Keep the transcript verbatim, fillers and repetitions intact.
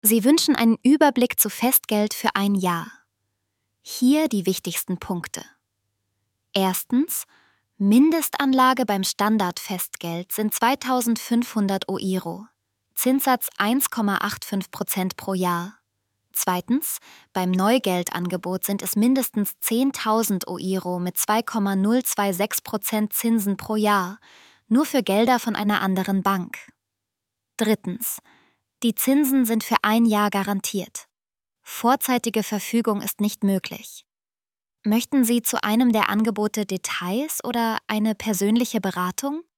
Sie wünschen einen Überblick zu Festgeld für ein Jahr. Hier die wichtigsten Punkte. Erstens, Mindestanlage beim Standardfestgeld sind zweitausendfünfhundert Euro, Zinssatz eins Komma fünfundachtzig Prozent pro Jahr. Zweitens, beim Neugeldangebot sind es mindestens zehntausend Euro mit zwei Komma null sechsundzwanzig Prozent Zinsen pro Jahr, nur für Gelder von einer anderen Bank. Drittens, die Zinsen sind für ein Jahr garantiert. Vorzeitige Verfügung ist nicht möglich. Möchten Sie zu einem der Angebote Details oder eine persönliche Beratung?